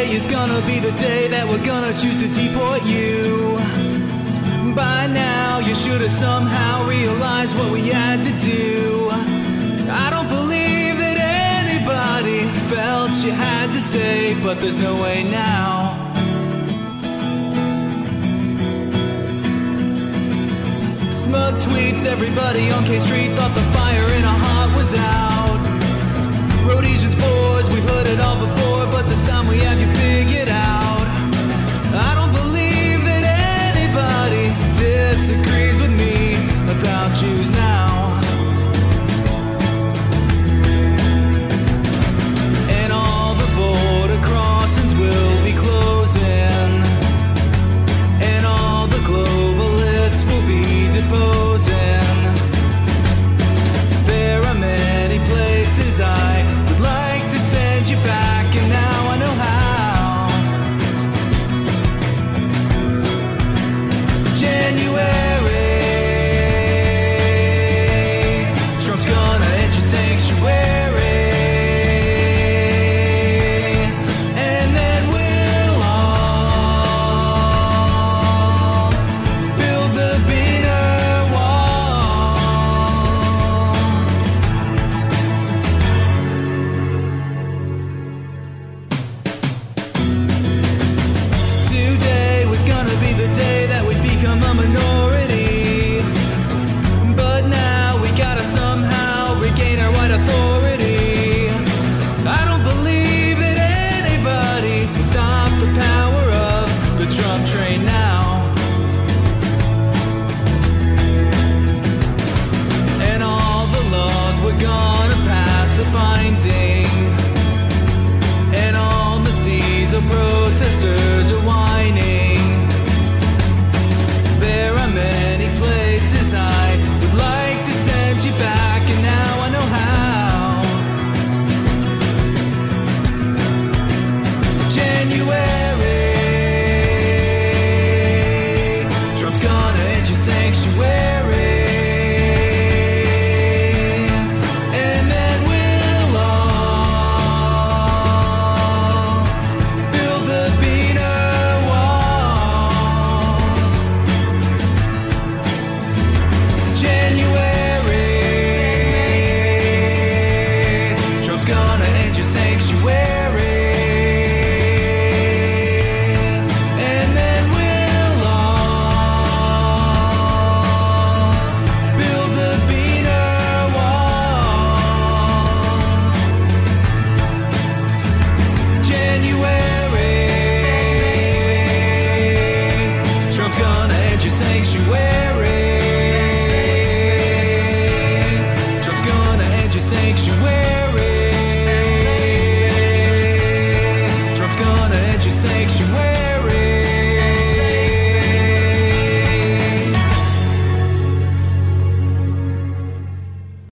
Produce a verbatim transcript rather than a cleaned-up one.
day is gonna be the day that we're gonna choose to deport you. By now you should have somehow realized what we had to do. I don't believe that anybody felt you had to stay, but there's no way now. Smug tweets, everybody on K Street thought the fire in our heart was out. Rhodesians, boys, we've heard it all before, but this time we have you